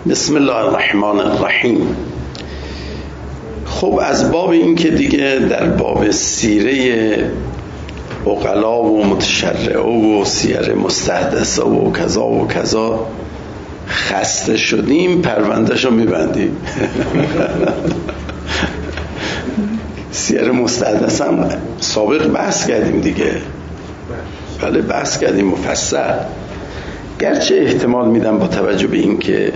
بسم الله الرحمن الرحیم. خب از باب این که دیگه در باب سیره عقلا و متشرعه و سیر مستحدثه و کذا و کذا خسته شدیم، پروندهشو میبندیم. سیر مستحدثه هم سابق بحث کردیم دیگه، بله بحث کردیم مفصل، گرچه احتمال میدم با توجه به این که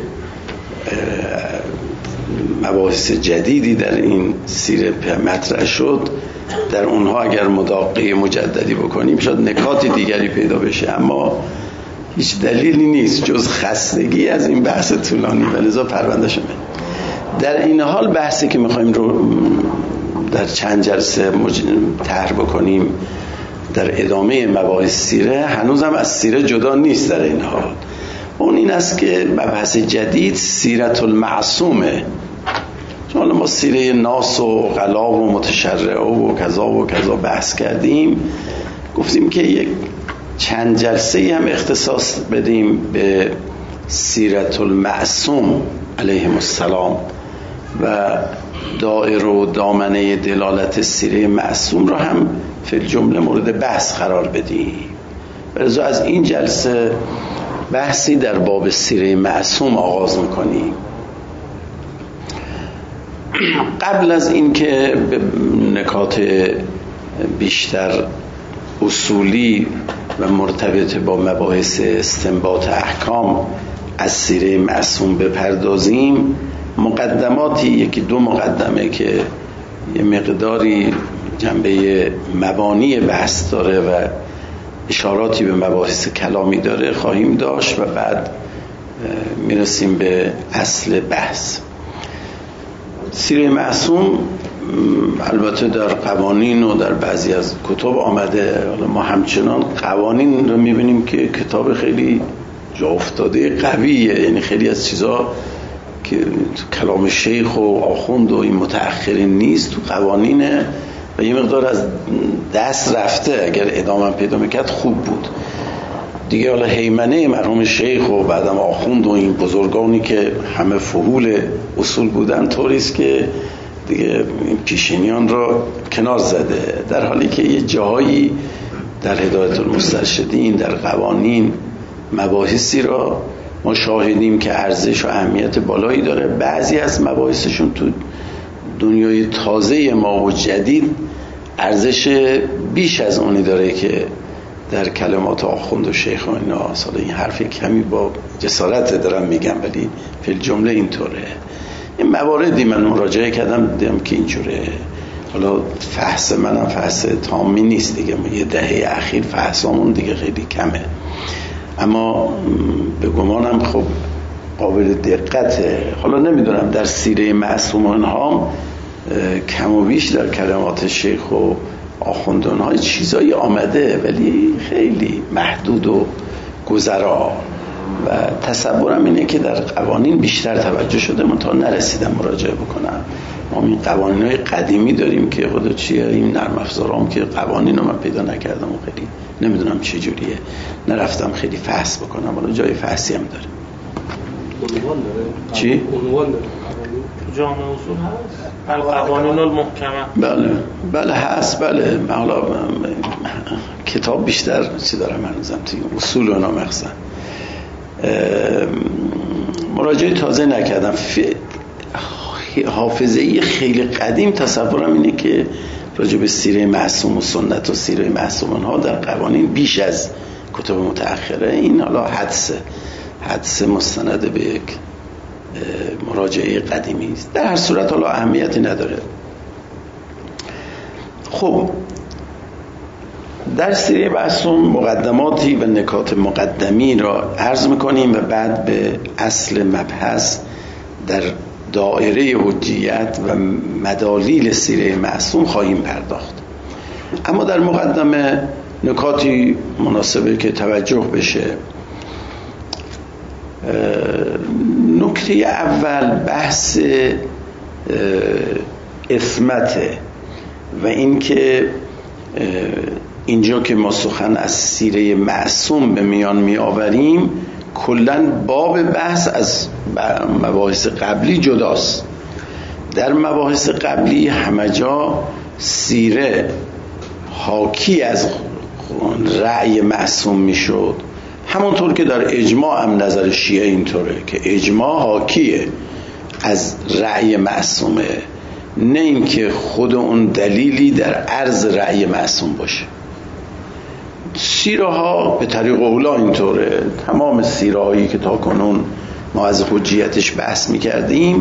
مباحث جدیدی در این سیره مطرح شد، در اونها اگر مداقه مجددی بکنیم شاید نکات دیگری پیدا بشه، اما هیچ دلیلی نیست جز خستگی از این بحث طولانی و لذا پرونده شده. در این حال بحثی که میخوایم رو در چند جلسه طرح بکنیم در ادامه مباحث سیره، هنوزم از سیره جدا نیست. در این حال اون این است که مبحث جدید سیرت المعصومه. چون ما سیره ناس و عقلا و متشرعه و کذا و کذا بحث کردیم، گفتیم که یک چند جلسه هم اختصاص بدیم به سیرت المعصوم علیهم السلام و دائره و دامنه دلالت سیره معصوم را هم فی الجمله مورد بحث قرار بدیم. برای از این جلسه بحثی در باب سیره معصوم آغاز میکنیم. قبل از این که به نکات بیشتر اصولی و مرتبط با مباحث استنباط احکام از سیره معصوم بپردازیم، مقدماتی، یکی دو مقدمه که یه مقداری جنبه مبانی بحث داره و اشاراتی به مباحث کلامی داره خواهیم داشت و بعد میرسیم به اصل بحث. سیره معصوم البته در قوانین و در بعضی از کتب آمده، ما همچنان قوانین رو میبینیم که کتاب خیلی جا افتاده قویه، یعنی خیلی از چیزا که کلام شیخ و آخوند و این متأخرین نیست تو قوانینه و یه مقدار از دست رفته. اگر ادامه پیدا میکرد خوب بود دیگه. حالا هیمنه مرحوم شیخ و بعدم آخوند و این بزرگانی که همه فحول اصول بودن طوریست که دیگه این پیشینیان رو کنار زده، در حالی که یه جاهایی در هدایت المسترشدین در قوانین مباحثی را ما شاهدیم که ارزش و اهمیت بالایی داره. بعضی از مباحثشون تو دنیای تازه ما و جدید ارزش بیش از اونی داره که در کلمات آخوند و شیخ و اینا. اصلا این حرف کمی با جسارت دارم میگم ولی فی الجمله اینطوره. این مواردی من مراجعه کردم دیدم که اینجوره. حالا فحص منم فحص تامی نیست دیگه، یه دهه اخیر فحصامون دیگه خیلی کمه، اما به گمانم خب قابل دقته. حالا نمیدونم در سیره معصومان ها کم و بیش در کلمات شیخ و آخوندان های چیزایی آمده ولی خیلی محدود و گذرا و تصورم اینه که در قوانین بیشتر توجه شده، من تا نرسیدم مراجعه بکنم. ما این قوانین های قدیمی داریم که خدا چیه، این نرم افزارام که قوانین رو من پیدا نکردم و خیلی نمیدونم چه جوریه، نرفتم خیلی فحص بکنم. حالا جای فحصی هم داره. عنوان داره؟ چی؟ عنوان داره؟ جامع اصول هست؟ القوانین المحکمه. بله هست. بله من حالا کتاب بیشتر چی دارم هنوزم توی اصول و نامخزن مراجعه تازه نکردم. حافظه‌ای خیلی قدیم تصورم اینه که راجع به سیره معصوم و سنت و سیره معصومان ها در قوانین بیش از کتب متأخره. این حالا حدس مستند به یک مراجعه قدیمی است. در هر صورت حالا اهمیتی نداره. خب در سیره معصوم مقدماتی و نکات مقدمی را عرض میکنیم و بعد به اصل مبحث در دائره حجیت و مدالیل سیره معصوم خواهیم پرداخت. اما در مقدمه نکاتی مناسبه که توجه بشه. نکته اول بحث عصمته و اینکه اینجا که ما سخن از سیره معصوم به میان می آوریم کلاً باب بحث از مباحث قبلی جداست. در مباحث قبلی همه جا سیره حاکی از رأی معصوم میشد، همونطور که در اجماع هم نظر شیعه اینطوره که اجماع حاکیه از رأی معصومه، نه اینکه خود اون دلیلی در عرض رأی معصوم باشه. سیره ها به طریق اولا اینطوره. تمام سیره هایی که تا کنون ما از حجیتش بحث میکردیم،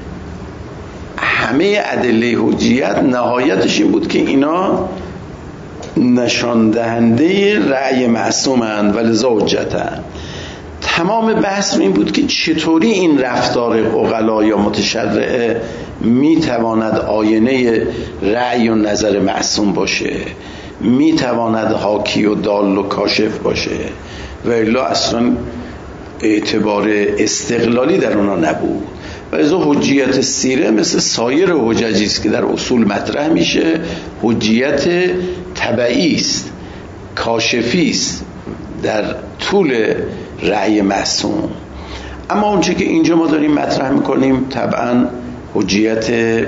همه ادله حجیت نهایتش این بود که اینا نشان دهنده رأی معصومند و لذا حجتند. تمام بحث این بود که چطوری این رفتار عقلا یا متشرعه میتواند آینه رأی و نظر معصوم باشه، میتواند حاکی و دال و کاشف باشه، و الا اصلا اعتبار استقلالی در اونا نبود. و از حجیت سیره مثل سایر حججی است که در اصول مطرح میشه، حجیت تبعی است، کاشفی است در طول رأی معصوم. اما اونچه که اینجا ما داریم مطرح میکنیم طبعا حجیت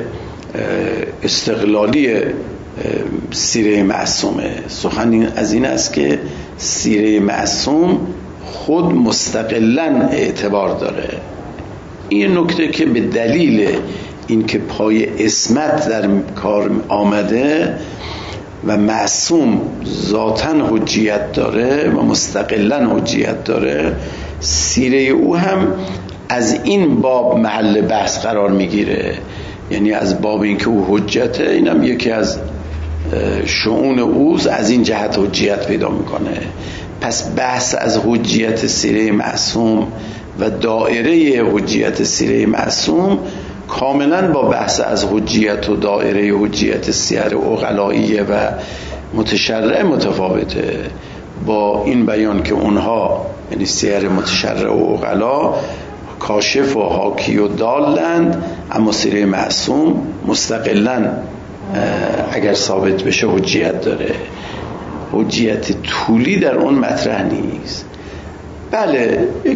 استقلالی سیره معصومه. سخن از این است که سیره معصوم خود مستقلاً اعتبار داره. این نکته که به دلیل اینکه پای عصمت در کار آمده و معصوم ذاتاً حجیت داره و مستقلاً حجیت داره، سیره او هم از این باب محل بحث قرار میگیره. یعنی از باب اینکه او حجته، اینم یکی از شؤون اوست، از این جهت حجیت پیدا میکنه. پس بحث از حجیت سیره معصوم و دائره حجیت سیره معصوم کاملا با بحث از حجیت و دائره حجیت سیر عقلائیه و متشرع متفاوته. با این بیان که اونها یعنی سیر متشرع و عقلا کاشف و حاکی و دالند، اما سیره معصوم مستقلا اگر ثابت بشه حجیت داره. حجیت طولی در اون مطرح نیست. بله، یک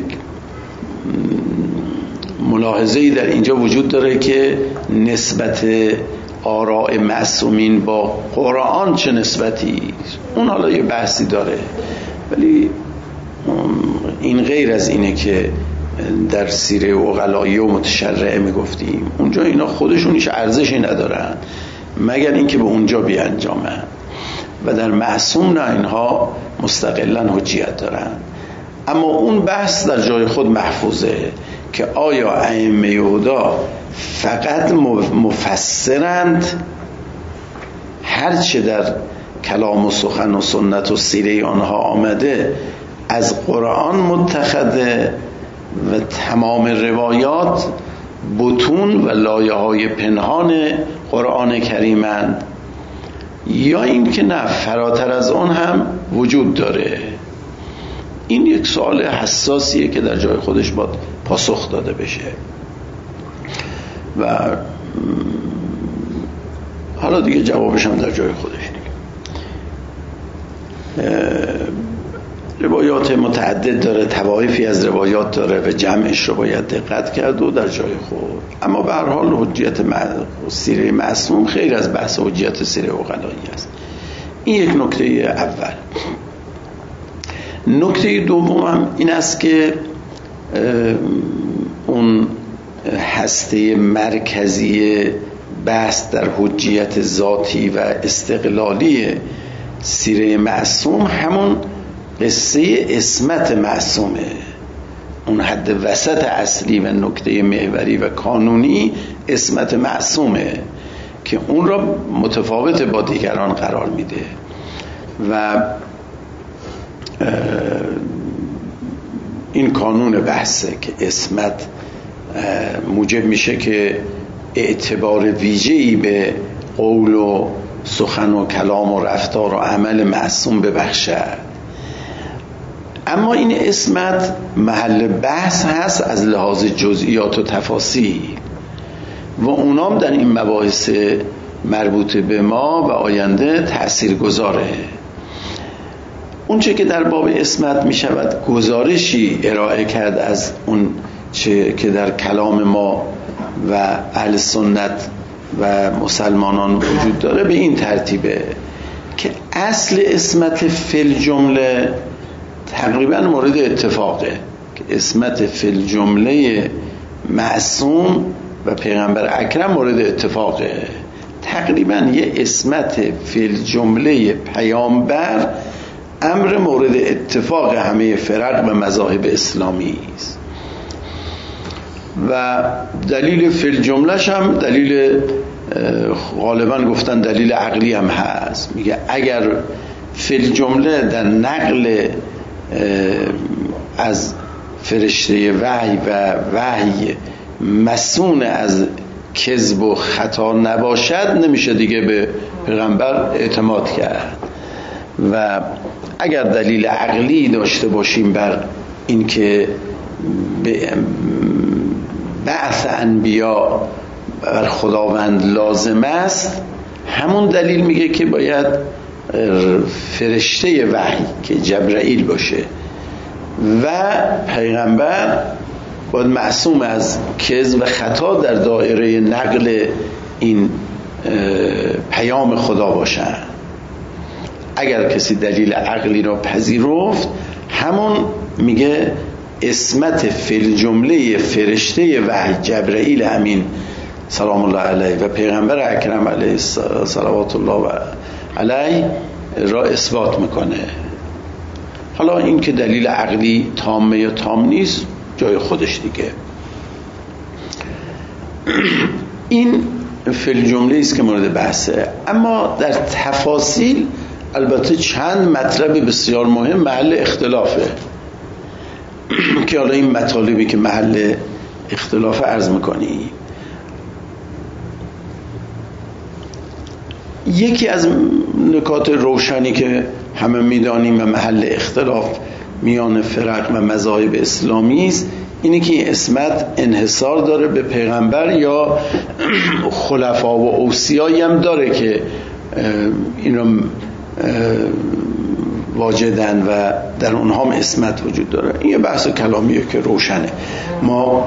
ملاحظه‌ای در اینجا وجود داره که نسبت آراء معصومین با قرآن چه نسبتی، اون حالا یه بحثی داره، ولی این غیر از اینه که در سیره عقلایی و متشرعه میگفتیم. اونجا اینا خودشون هیچ ارزشی ندارن مگر اینکه به اونجا بیانجامن، و در معصوم نه، اینها مستقلا حجیت دارن. اما اون بحث در جای خود محفوظه که آیا ائمه هدا فقط مفسرند، هرچه در کلام و سخن و سنت و سیره آنها آمده از قرآن متخذه و تمام روایات بطون و لایه های پنهان قرآن کریمند، یا این که نه، فراتر از آن هم وجود داره؟ این یک سوال حساسیه که در جای خودش باید پاسخ داده بشه. و حالا دیگه جوابش هم در جای خودش دیگه. روایات متعدد داره، طوایفی از روایات داره و جمعش رو باید دقت کرد و در جای خود. اما به هر حال حجیت سیره معصوم خیر از بحث حجیت سیره عقلایی است. این یک نکته اول. نکته دومم این است که اون هسته مرکزی بحث در حجیت ذاتی و استقلالی سیره معصوم همون قصه عصمت معصومه. اون حد وسط اصلی و نکته محوری و کانونی عصمت معصومه که اون را متفاوت با دیگران قرار میده و این کانون بحثه که عصمت موجب میشه که اعتبار ویژه‌ای به قول و سخن و کلام و رفتار و عمل معصوم ببخشد. اما این عصمت محل بحث هست از لحاظ جزئیات و تفاصیل و اونام در این مباحث مربوط به ما و آینده تأثیر گذاره. اون چه که در باب عصمت می شود گزارشی ارائه کرد از اون چه که در کلام ما و اهل سنت و مسلمانان وجود داره به این ترتیبه که اصل عصمت فی الجمله تقریبا مورد اتفاقه که عصمت فی الجمله معصوم و پیغمبر اکرم مورد اتفاقه. تقریبا یه عصمت فی الجمله پیامبر امر مورد اتفاق همه فرق و مذاهب اسلامی است و دلیل فی الجمله‌ش هم دلیل غالبا گفتن دلیل عقلی هم هست. میگه اگر فی الجمله در نقل از فرشته وحی و وحی مسون از کذب و خطا نباشد نمیشه دیگه به پیغمبر اعتماد کرد. و اگر دلیل عقلی داشته باشیم بر این که بعث انبیا بر خداوند لازم است، همون دلیل میگه که باید فرشته وحی که جبرائیل باشه و پیغمبر باید معصوم از کذب و خطا در دایره نقل این پیام خدا باشن. اگر کسی دلیل عقلی را پذیرفت، همون میگه عصمت فی الجمله فرشته وحی جبرائیل امین سلام الله علیه و پیغمبر اکرم علیه صلوات الله علیه را اثبات میکنه. حالا این که دلیل عقلی تامه یا تام نیست جای خودش دیگه. این فی الجمله است که مورد بحثه. اما در تفاصیل البته چند مطلب بسیار مهم محل اختلافه که حالا این مطالبی که محل اختلاف عرض میکنی. یکی از نکات روشنی که همه میدانیم و محل اختلاف میان فرق و مذاهب اسلامی است اینه که این عصمت انحصار داره به پیغمبر یا خلفا و اوصیایی هم داره که اینو واجدن و در اونها هم عصمت وجود داره. این یه بحث کلامیه که روشنه. ما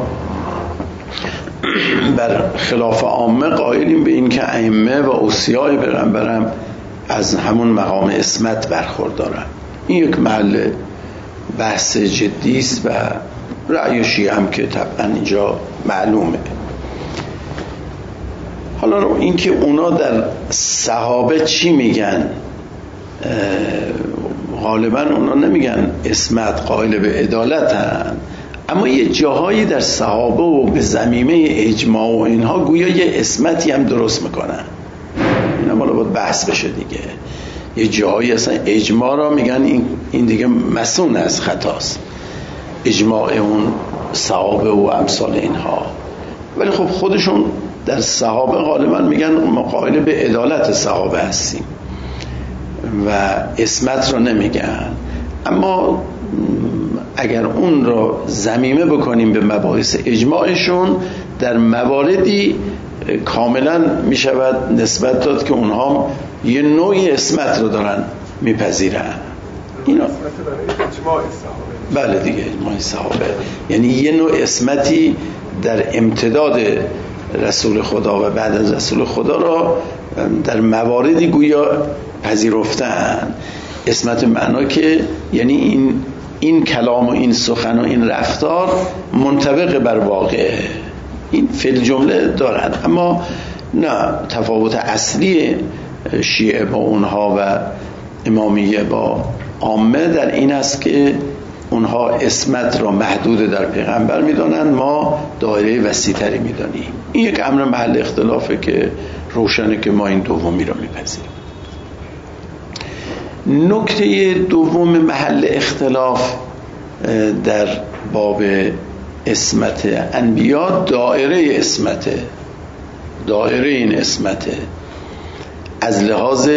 بر خلاف عامه قائلیم به این که ائمه و اوصیای پیغمبرم از همون مقام عصمت برخوردارن. این یک محل بحث جدی است و رأی شیعه هم که طبعا اینجا معلومه. حالا این که اونا در صحابه چی میگن، غالبا اونا نمیگن عصمت قائل به عدالتن، اما یه جاهایی در صحابه و به زمینه اجماع و اینها گویا یه عصمتی هم درست میکنن. این هم حالا باید بحث بشه دیگه. یه جاهایی اصلا اجماع را میگن این دیگه مسون از خطاست، اجماع اون صحابه و امثال اینها. ولی خب خودشون در صحابه غالبا میگن ما قائل به عدالت صحابه هستیم و عصمت رو نمیگن. اما اگر اون رو ضمیمه بکنیم به مباحث اجماعشون، در مواردی کاملا میشود نسبت داد که اونها یه نوعی عصمت رو دارن میپذیرن. اینا بله دیگه اجماع صحابه یعنی یه نوع عصمتی در امتداد رسول خدا و بعد از رسول خدا را در مواردی گویا پذیرفتن. عصمت معنا که یعنی این کلام و این سخن و این رفتار منطبق بر واقع، این فی الجمله دارن. اما نه، تفاوت اصلی شیعه با اونها و امامیه با عامه در این است که اونها عصمت را محدود در پیغمبر میدانند، ما دایره وسیع‌تری میدانیم. این یک امر محل اختلافه که روشنه که ما این دومی را میپذیریم. نکته دوم محل اختلاف در باب عصمت انبیا دایره عصمته. دایره این عصمته از لحاظ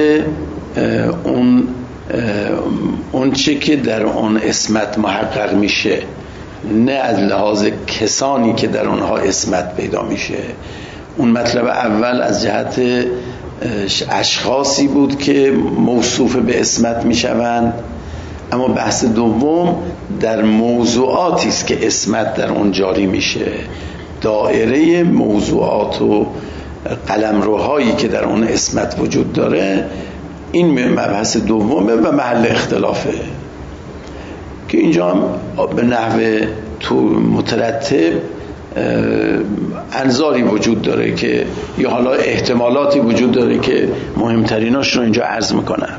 اون چه که در اون عصمت محقق میشه، نه از لحاظ کسانی که در اونها عصمت پیدا میشه. اون مطلب اول از جهت اشخاصی بود که موصوف به عصمت میشوند اما بحث دوم در موضوعاتی است که عصمت در اون جاری میشه. دایره موضوعات و قلمروهایی که در اون عصمت وجود داره، این مبحث دومه و محل اختلافه که اینجا هم به نحو تو مترتب انظاری وجود داره که یا حالا احتمالاتی وجود داره که مهمتریناش رو اینجا عرض میکنم.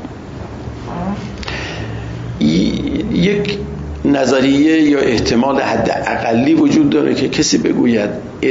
یک نظریه یا احتمال حد اقلی وجود داره که کسی بگوید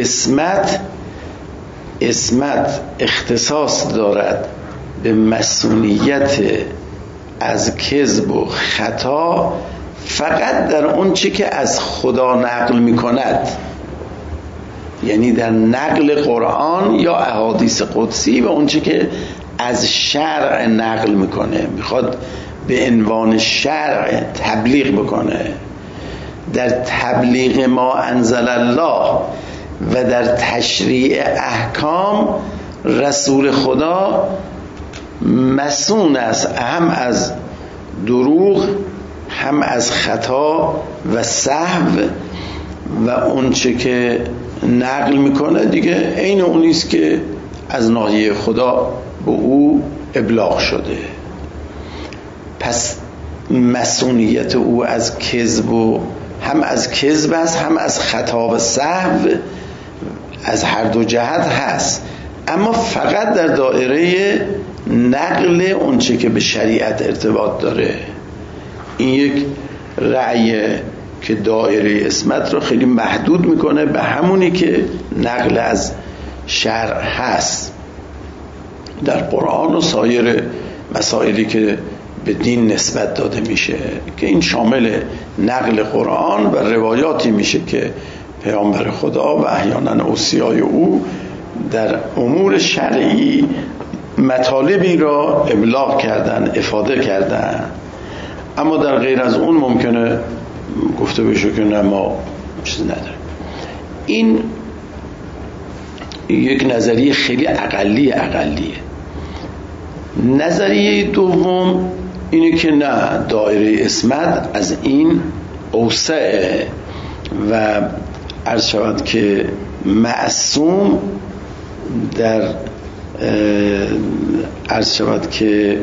عصمت اختصاص دارد به مسئولیت از کذب و خطا فقط در اون چی که از خدا نقل میکند، یعنی در نقل قرآن یا احادیث قدسی و اون چی که از شرع نقل میکنه، میخواد به عنوان شرع تبلیغ بکنه. در تبلیغ ما انزل الله و در تشریع احکام رسول خدا مسئول است، هم از دروغ هم از خطا و سهو و اون چه که نقل میکنه دیگه عین اونیست که از ناحیه خدا به او ابلاغ شده. پس مسئولیت او از کذب و هم از کذب است هم از خطا و سهو، از هر دو جهت هست، اما فقط در دایره نقل اون چه که به شریعت ارتباط داره. این یک رأی که دایره عصمت رو خیلی محدود میکنه به همونی که نقل از شرع هست در قرآن و سایر مسائلی که به دین نسبت داده میشه، که این شامل نقل قرآن و روایاتی میشه که پیامبر خدا و احیانا اوصیای او در امور شرعی مطالبی را ابلاغ کردن، افاده کردن. اما در غیر از اون ممکنه گفته بشه که نه ما چیزی نداریم. این یک نظریه خیلی اقلیه. نظریه دوم اینه که نه، دایره عصمت از این اوسعه و عرض شود که معصوم در عرض شود که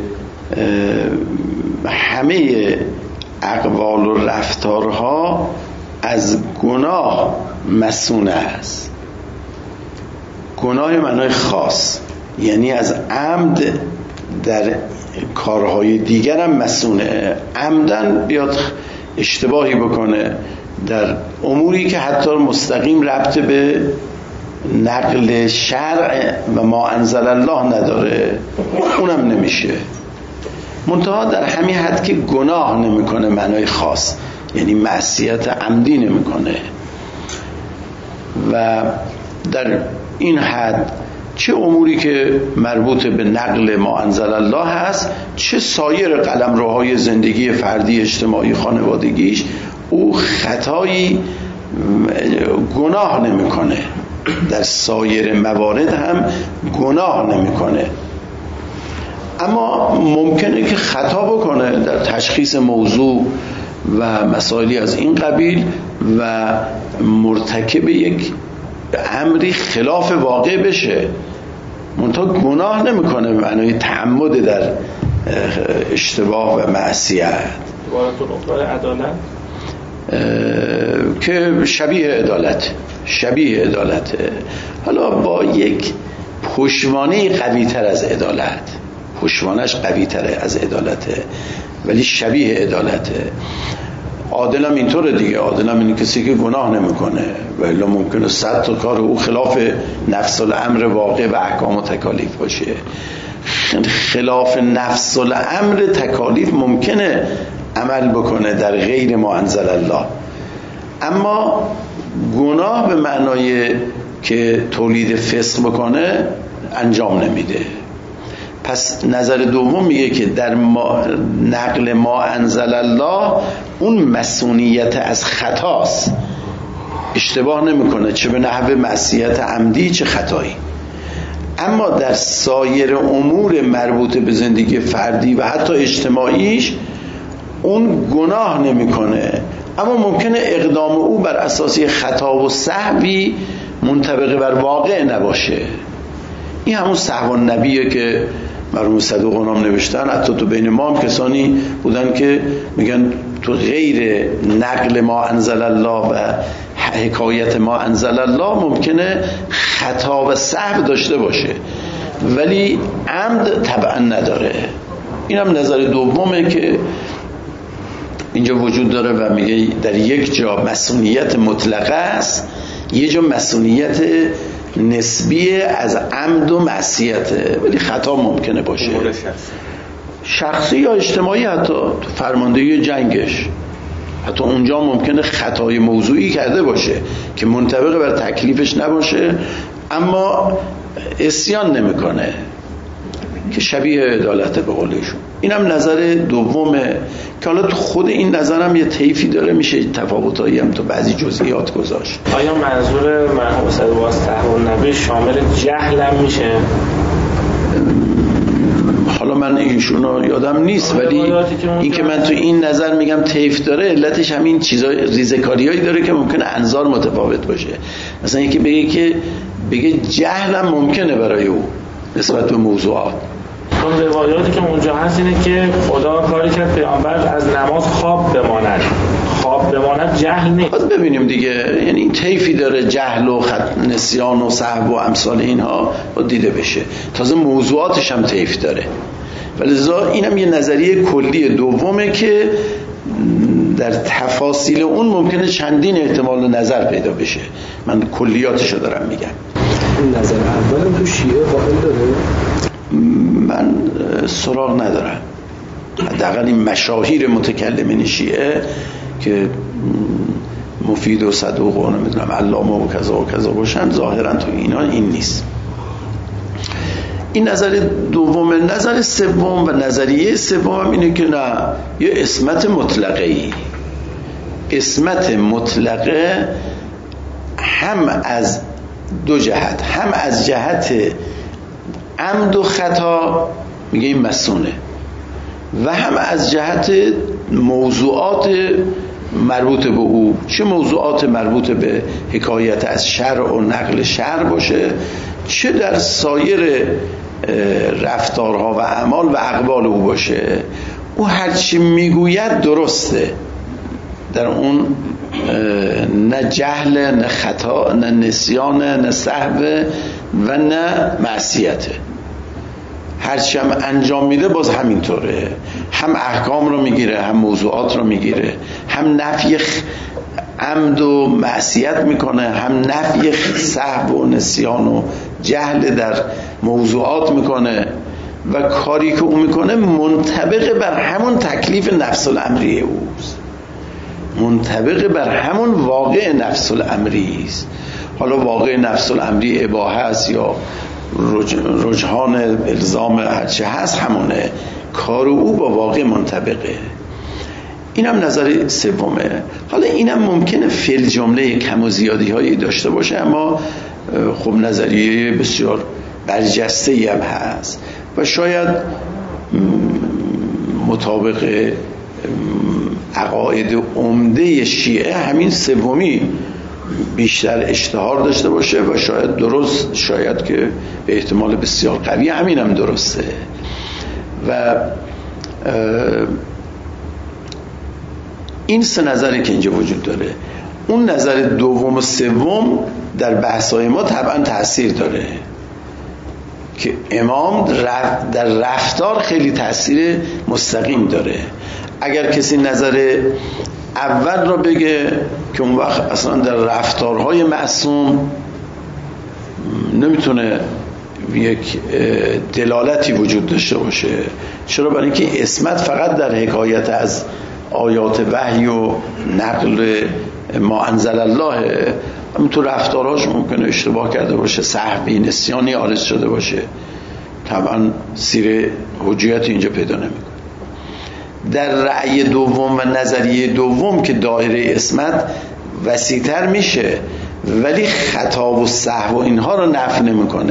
همه اقوال و رفتارها از گناه مسئول است. گناه معنای خاص، یعنی از عمد در کارهای دیگر هم مسئوله. عمدن بیاد اشتباهی بکنه در اموری که حتی مستقیم ربط به نقل شرع و ما انزل الله نداره، اونم نمیشه. منتها در همین حد که گناه نمیکنه معنای خاص، یعنی معصیت عمدی نمیکنه. و در این حد چه اموری که مربوط به نقل ما انزل الله هست، چه سایر قلمروهای زندگی فردی، اجتماعی، خانوادگیش، او خطایی گناه نمیکنه. در سایر موارد هم گناه نمیکنه، اما ممکنه که خطا بکنه در تشخیص موضوع و مسائلی از این قبیل و مرتکب یک امری خلاف واقع بشه، منتها گناه نمیکنه به معنای تعمد در اشتباه و معصیت. عدالت که شبیه عدالته، حالا با یک پشتوانه قوی تر از عدالت، پشتوانش قوی تره از عدالته ولی شبیه عدالته. عادل هم اینطوره دیگه، عادل هم این کسی که گناه نمیکنه و الا ممکنه 100 تا کار او خلاف نفس الامر واقع و احکام و تکالیف باشه. خلاف نفس الامر تکالیف ممکنه عمل بکنه در غیر ما انزل الله، اما گناه به معنای که تولید فسق بکنه انجام نمیده. پس نظر دوم میگه که در نقل ما انزل الله اون مسئولیت از خطاست، اشتباه نمیکنه چه به نحو معصیت عمدی چه خطایی. اما در سایر امور مربوط به زندگی فردی و حتی اجتماعیش اون گناه نمیکنه، اما ممکنه اقدام او بر اساس خطا و سهوی منطبق بر واقع نباشه. این همون سهو النبیه که مرحوم صدوق نام نوشتن. حتی تو بین ما هم کسانی بودن که میگن تو غیر نقل ما انزل الله و حکایت ما انزل الله ممکنه خطا و سهو داشته باشه ولی عمد طبعا نداره. این هم نظر دومه که اینجا وجود داره و میگه در یک جا مسئولیت مطلقه است، یه جا مسئولیت نسبی از عمد و معصیته، ولی خطا ممکنه باشه شخصی یا اجتماعی. حتی تو فرماندهی جنگش حتی اونجا ممکنه خطای موضوعی کرده باشه که منطبق بر تکلیفش نباشه، اما عصیان نمیکنه که شبیه عدالت به قولشون. اینم نظر دومه که حالا تو خود این نظرم یه طیفی داره، میشه تفاوتایی هم تو بعضی جزئیات گذاشت. آیا منظور مرحوم صدوق از سهو النبی شامل جهل هم میشه؟ حالا من ایشونو یادم نیست، ولی این که من تو این نظر میگم طیف داره، علتش همین چیزای ریزکاریایی داره که ممکنه انظار متفاوت باشه. مثلا یکی بگه جهل هم ممکنه برای او نسبت به موضوعات. اون روایاتی که اونجا هست اینه که خدا کاری کرد پیامبر از نماز خواب بماند جهل نیست. باید ببینیم دیگه، یعنی این طیفی داره جهل و نسیان و سهو و امثال اینها باید دیده بشه. تازه موضوعاتش هم طیف داره، ولذا اینم یه نظریه کلی دومه که در تفاصیل اون ممکنه چندین احتمال نظر پیدا بشه. من کلیاتشو دارم میگم. این نظر اول تو شیعه قائل داره؟ من سراغ ندارم. حداقل این مشاهیر متکلمین شیعه که مفید و صدوق و نمیدونم علامه و کذا و کذا باشن، ظاهرا تو اینا این نیست. این نظر دوم. نظر سوم و نظریه سوم هم اینه که نه، یه عصمت مطلقه‌ای. عصمت مطلقه هم از دو جهت، هم از جهت عمد و خطا میگه این مسونه، و هم از جهت موضوعات مربوط به او، چه موضوعات مربوط به حکایت از شرع و نقل شرع باشه، چه در سایر رفتارها و اعمال و اقوال او باشه. او هرچی میگوید درسته، در اون نه جهل، نه خطا، نه نسیان، نه سهو و نه معصیته. هرچی هم انجام میده باز همینطوره، هم احکام رو میگیره، هم موضوعات رو میگیره، هم نفی عمد و معصیت میکنه، هم نفی سهو و نسیان و جهل در موضوعات میکنه، و کاری که او میکنه منطبق بر همون تکلیف نفس الامری اوست، منطبق بر همون واقع نفس الامری است. حالا واقع نفس الامری اباحه است یا رجحان الزام هرچه هست، همونه. کار او با واقع منطبقه. اینم نظر سومه. حالا اینم ممکنه فی الجمله کم و زیادی هایی داشته باشه، اما خب نظریه بسیار برجسته ای هم هست و شاید مطابق عقاید عمده شیعه همین سومی بیشتر اشتهار داشته باشه و شاید درست، شاید که به احتمال بسیار قوی همین هم درسته. و این سه نظری که اینجا وجود داره، اون نظر دوم و سوم در بحث‌های ما طبعا تأثیر داره که امام در رفتار خیلی تأثیر مستقیم داره. اگر کسی نظر اول را بگه که اون وقت اصلا در رفتارهای معصوم نمیتونه یک دلالتی وجود داشته باشه. چرا؟ برای اینکه عصمت فقط در حکایت از آیات وحی و نقل ما انزل الله، تو رفتارهاش ممکنه اشتباه کرده باشه، سهوی نسیانی عارض شده باشه، طبعا سیر حجیت اینجا پیدا نمیکنه. در رأی دوم و نظریه دوم که دایره عصمت وسیع‌تر میشه، ولی خطا و سهو و اینها رو نفی نمیکنه،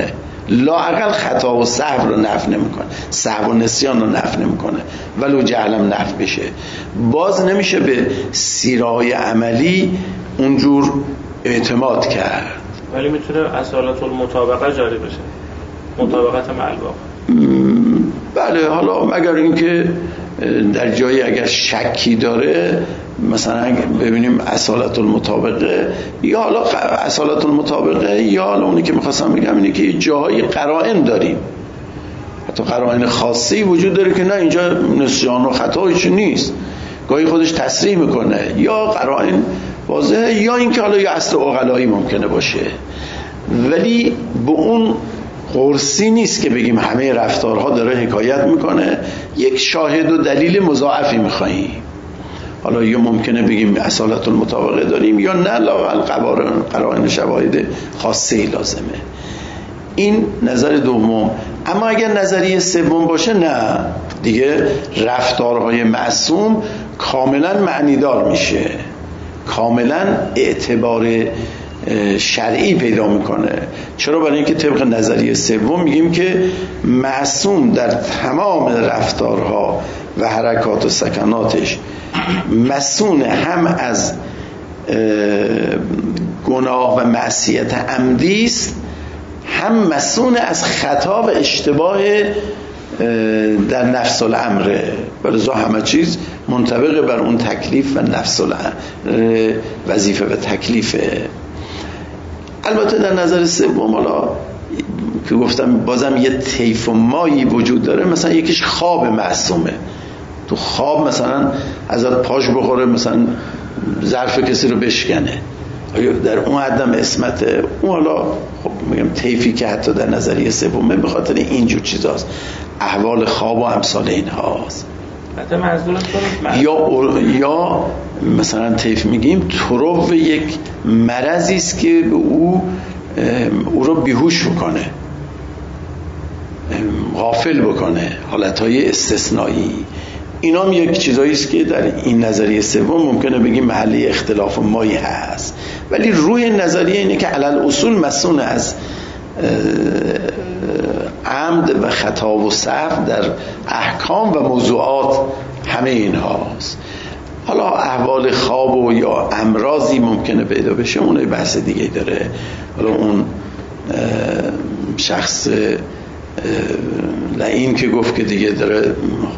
لااقل خطا و سهو رو نفی نمیکنه، سهو و نسیان رو نفی نمیکنه، ولو جهلم نفی بشه. باز نمیشه به سیرهای عملی اونجور اعتماد کرد، ولی میتونه اصالت المطابقه جاری بشه، مطابقت مع الواقع. بله، حالا مگر اینکه در جایی اگر شکی داره، مثلا ببینیم اصالت المطابقه یا حالا اصالت المطابقه یا حالا اونی که میخواستم بگم اینه که جاهای قرائن داریم، حتی قرائن خاصی وجود داره که نه اینجا نسیان و خطایش نیست، گاهی خودش تصریح میکنه، یا قرائن واضحه، یا اینکه حالا یا اصل عقلایی ممکنه باشه، ولی به اون قرصی نیست که بگیم همه رفتارها داره حکایت میکنه، یک شاهد و دلیل مضاعفی میخواییم. حالا یا ممکنه بگیم اصالت المطابقه داریم یا نه، لااقل قرائن شواهد خاصی لازمه. این نظر دوم. اما اگر نظریه سوم باشه، نه دیگه رفتارهای معصوم کاملا معنیدار میشه، کاملا اعتبار شرعی پیدا میکنه. چرا؟ برای اینکه طبق نظریه سوم میگیم که معصوم در تمام رفتارها و حرکات و سکناتش مسئول هم از گناه و معصیت عمدی است، هم مسئول از خطا و اشتباه در نفس الامره، ولذا همه چیز منطبق بر اون تکلیف و نفس وظیفه و تکلیفه. البته در نظر سوم حالا که گفتم بازم یه طیف و مایی وجود داره، مثلا یکیش خواب معصومه، تو خواب مثلا ازت پاش بخوره، مثلا ظرف کسی رو بشکنه، در اون عدم اسمته، اون حالا خب میگم طیفی که حتی در نظریه سومه به خاطر اینجور چیزاست، احوال خواب و امثال اینهاست. یا مثلا طیف میگیم طرف یک مرضی است که به او رو بیهوش بکنه، غافل بکنه، حالتهای استثنایی. اینا هم یک چیزایی است که در این نظریه سوم ممکنه بگیم محل اختلاف مایی هست، ولی روی نظریه اینه که علل اصول مسئول از عمد و خطا و سهو در احکام و موضوعات همه این هاست. حالا احوال خواب و یا امراضی ممکنه پیدا بشه، اون بحث دیگه داره. حالا اون شخص لعین که گفت که دیگه داره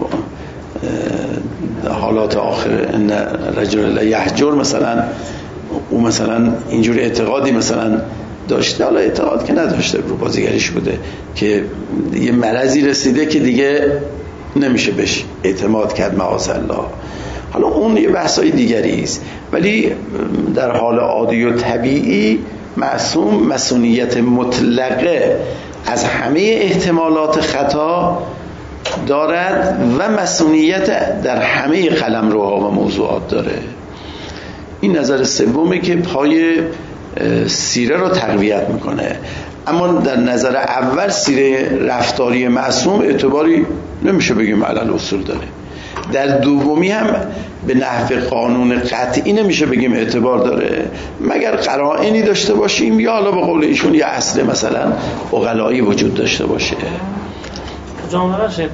حالات آخر ان رجل لا یحجر، مثلا او مثلا اینجور اعتقادی مثلا داشته، حالا اعتقاد که نداشته، رو بازیگریش بوده که یه مرضی رسیده که دیگه نمیشه بهش اعتماد کرد معاذالله. حالا اون یه بحثای دیگری است، ولی در حال عادی و طبیعی معصوم مسئولیت مطلقه از همه احتمالات خطا دارد و مسئولیت در همه قلمروها و موضوعات داره. این نظر سومه که پای سیره رو تقویت میکنه. اما در نظر اول سیره رفتاری معصوم اعتباری نمیشه بگیم علل اصول داره. در دومی هم به نحو قانون قطعی نمیشه بگیم اعتبار داره، مگر قرائنی داشته باشیم یا حالا به قول ایشون یه اصل مثلا عقلایی وجود داشته باشه. جامعه باشید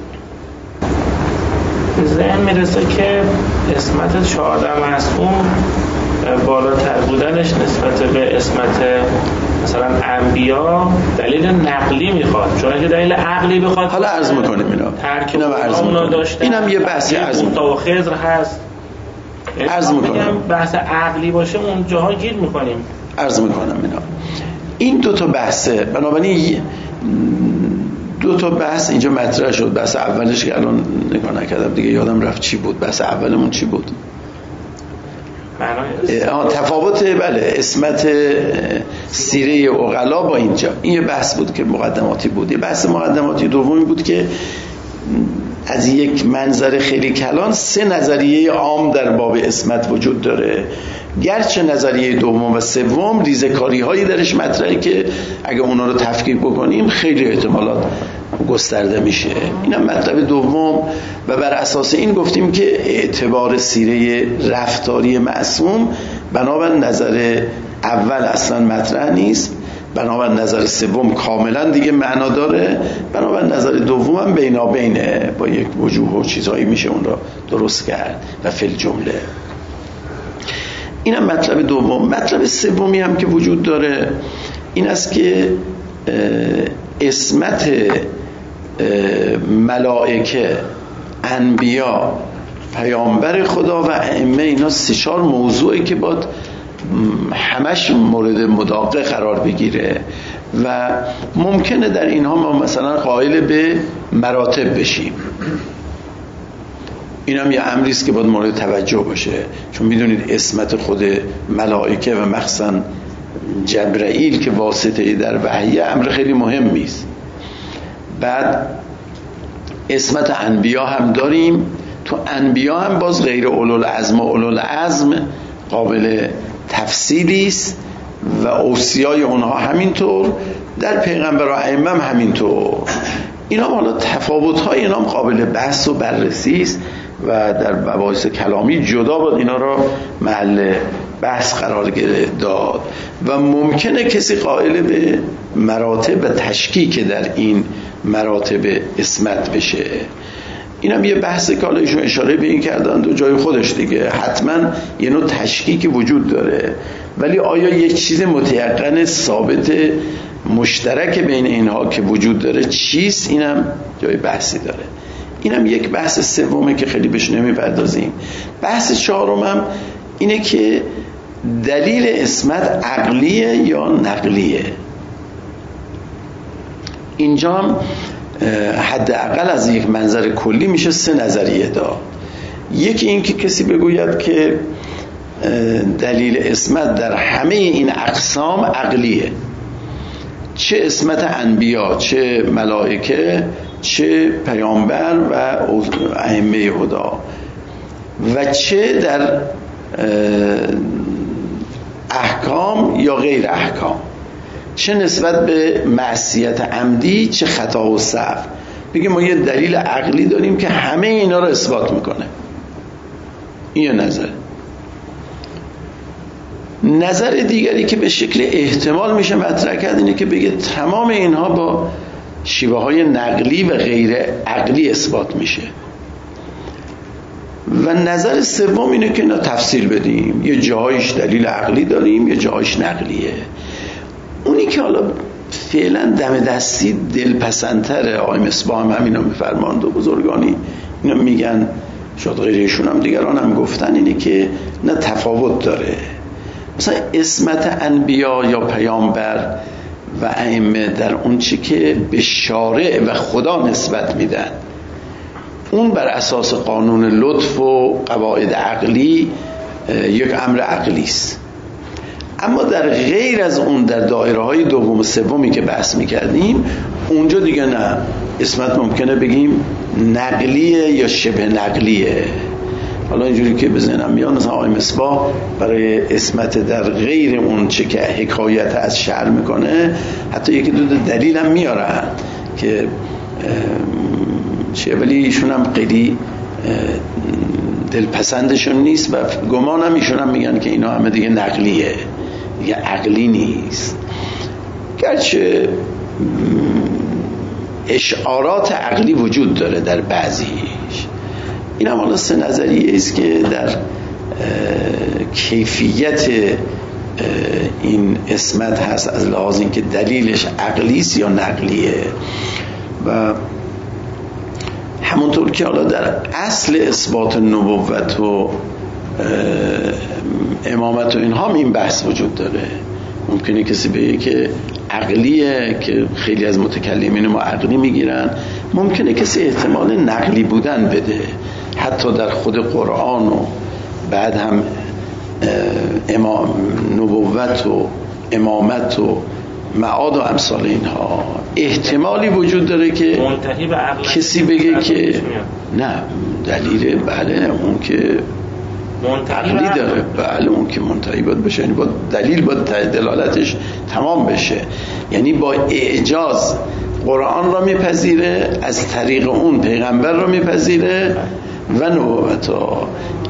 ذهن میرسه که اسمت 14 معصوم بالاتر بودنش نسبت به اسمت مثلا انبیا دلیل نقلی میخواد، چون اگه دلیل عقلی بخواد حالا عرض میکنیم اینم یه بحثی عرض میکنیم. تا خضر هست عرض میکنم بحث عقلی باشه اون جاها گیر میکنیم. عرض میکنم این دو تا بحثه، بنابراین دو تا بحث اینجا مطرح شد. بحث اولش که الان نگاه نکردم دیگه یادم رفت چی بود، بحث اولمون چی بود؟ تفاوت بله اسمت سیره عقلا با اینجا، این یه بحث بود که مقدماتی بود. یه بحث مقدماتی دومی بود که از یک منظر خیلی کلان 3 نظریه عام در باب اسمت وجود داره، گرچه نظریه دوم و سوم ریزکاری هایی درش مطرحه که اگه اونا رو تفکیک بکنیم خیلی احتمالات گسترده میشه. اینم مطلب دوم و بر اساس این گفتیم که اعتبار سیره رفتاری معصوم بنابر نظر اول اصلا مطرح نیست بنابر نظر سوم کاملا دیگه معنا داره، بنابر نظر دوم هم بینابینه، با یک وجوه و چیزهایی میشه اون را درست کرد و فی الجمله. اینم مطلب دوم. مطلب سومی هم که وجود داره این است که عصمت ملائکه، انبیا، پیامبر خدا و ائمه، اینا 3-4 موضوعی که باید همش مورد مداقه قرار بگیره و ممکنه در اینها ما مثلا قائل به مراتب بشیم. این هم یه امری است که باید مورد توجه باشه، چون میدونید عصمت خود ملائکه و مخصوصا جبرائیل که واسطه در وحی امر خیلی مهمی است. بعد عصمت انبیا هم داریم، تو انبیا هم باز غیر اولوالعزم و اولوالعزم قابل تفصیلی است و اوصیای اونها همینطور، در پیغمبر و ائمه هم همینطور. اینا حالا تفاوت‌های اینا هم قابل بحث و بررسی است و در مباحث کلامی جدا باید اینا را محل بحث قرار داد و ممکنه کسی قائل به مراتب و تشکیک در این مراتب عصمت بشه. اینم یه بحث که حالا ایشون اشاره به این کردن دو جای خودش دیگه، حتما یه نوع تشکیکی وجود داره، ولی آیا یک چیز متیقن ثابت مشترک بین اینها که وجود داره چیست؟ اینم جای بحثی داره. اینم یک بحث سومه که خیلی بهش نمیپردازیم. بحث چهارمم اینه که دلیل عصمت عقلیه یا نقلیه. اینجا هم حداقل از یک منظر کلی میشه 3 نظریه داد. یکی این که کسی بگوید که دلیل عصمت در همه این اقسام عقلیه، چه عصمت انبیا، چه ملائکه، چه پیامبر و ائمه هدا، و چه در احکام یا غیر احکام، چه نسبت به معصیت عمدی چه خطا و سهو. بگیم ما یه دلیل عقلی داریم که همه اینا رو اثبات میکنه. این یه نظر دیگری که به شکل احتمال میشه مطرح کرد اینه که بگه تمام اینها با شیوه های نقلی و غیر عقلی اثبات میشه. و نظر سوم اینه که اینا تفصیل بدیم، یه جایش دلیل عقلی داریم، یه جایش نقلیه. اونی که حالا فعلا دم دستی دلپسندتره، آقای مصباح هم همینا میفرماند و بزرگانی اینا میگن، شاید غیرشون هم دیگران هم گفتن، اینه که نه تفاوت داره. مثلا عصمت انبیا یا پیامبر و ائمه در اون چی که به شارع و خدا نسبت میدن، اون بر اساس قانون لطف و قواعد عقلی یک امر عقلی است. اما در غیر از اون، در دایره های دوم و سومی که بحث میکردیم، اونجا دیگه نه، عصمت ممکنه بگیم نقلیه یا شبه نقلیه. حالا اینجوری که به ذهنم میاد مثلا آقای مصباح برای عصمت در غیر اون چه که حکایت از شعر میکنه حتی یکی دو دلیل هم میارن که چه، ولی ایشون هم خیلی دلپسندشون نیست و گمانم ایشون هم میگن که اینا همه دیگه نقلیه، دیگه عقلی نیست، گرچه اشعارات عقلی وجود داره در بعضیش. این هم حالا 3 نظریه است که در کیفیت این عصمت هست، از لحاظ اینکه دلیلش عقلی است یا نقلیه. و همونطور که حالا در اصل اثبات نبوت و امامت و اینها این بحث وجود داره. ممکنه کسی بگه که عقلیه، که خیلی از متکلمین ما عقلی میگیرن، ممکنه کسی احتمال نقلی بودن بده، حتی در خود قرآن و بعد هم نبوت و امامت و معاد و امثال اینها احتمالی وجود داره که کسی بگه که نه دلیل، بله اون که عقلی داره، بله اون که منتهی باید بشه، یعنی با دلیل باید دلالتش تمام بشه، یعنی با اعجاز قرآن را میپذیره، از طریق اون پیغمبر را میپذیره و نبوت ها.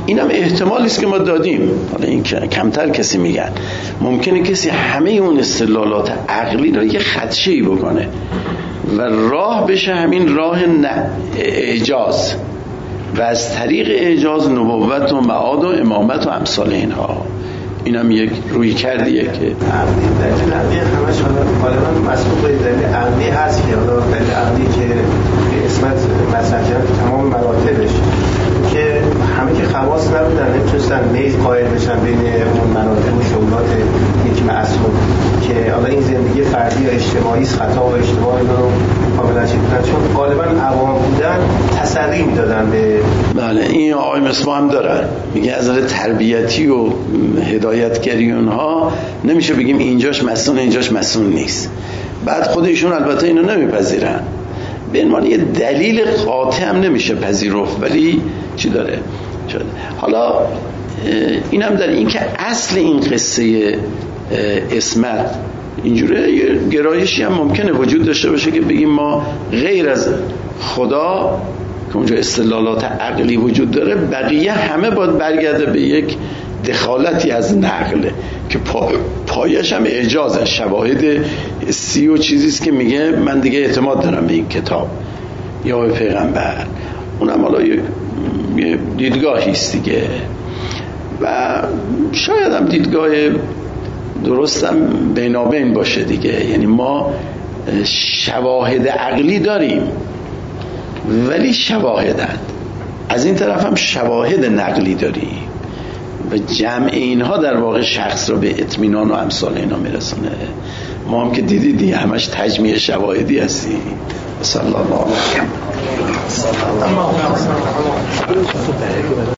اینم احتمالی است که ما دادیم. حالا این کمتر کسی میگن، ممکنه کسی همه اون استدلالات عقلی رو یه خدشه‌ای بکنه و راه بشه همین راه اعجاز و از طریق اعجاز نبوت و معاد و امامت و امثال اینها. اینم یک روی کردیه که دلیل عقلی همش غالبا مسئول به دلیل عقلی هست که حالا دلیل عقلی که اسمت مطرح کردن تمام مراتبش که همه که خواص نبودن نمیتونستن میز قائل بشن بین اون مراتب و شغلات یک معصوم که حالا این زندگی فردی یا اجتماعی خطا و اشتباه اینا رو کاملا چیز بودن، چون غالبا عوام بودن تسری میدادن به بله. این آقای مصباح هم دارن، میگه از نظر تربیتی و هدایتگری اونها نمیشه بگیم اینجاش مسئول اینجاش مسئول نیست. بعد خودشون البته اینو نمیپذیرن، به عنوان یه دلیل قاطع هم نمیشه پذیرفت، ولی چی داره شده. حالا اینم داره، این که اصل این قصه اسمت اینجوره یه گرایشی هم ممکنه وجود داشته باشه که بگیم ما غیر از خدا که اونجا استدلالات عقلی وجود داره، بقیه همه باید برگرده به یک دخالتی از نقله که پایش هم اعجازه، شواهد حسی و چیزیست که میگه من دیگه اعتماد دارم به این کتاب یا به پیغمبر. اونم حالا یه دیدگاهی است دیگه و شاید هم دیدگاه درستم بینابین باشه دیگه. یعنی ما شواهد عقلی داریم ولی شواهدند، از این طرف هم شواهد نقلی داریم و جمع اینها در واقع شخص رو به اطمینان و امثال اینا میرسونه. ما هم که دیدی همش تجمیع شواهدی هستیم. صلی الله علیه و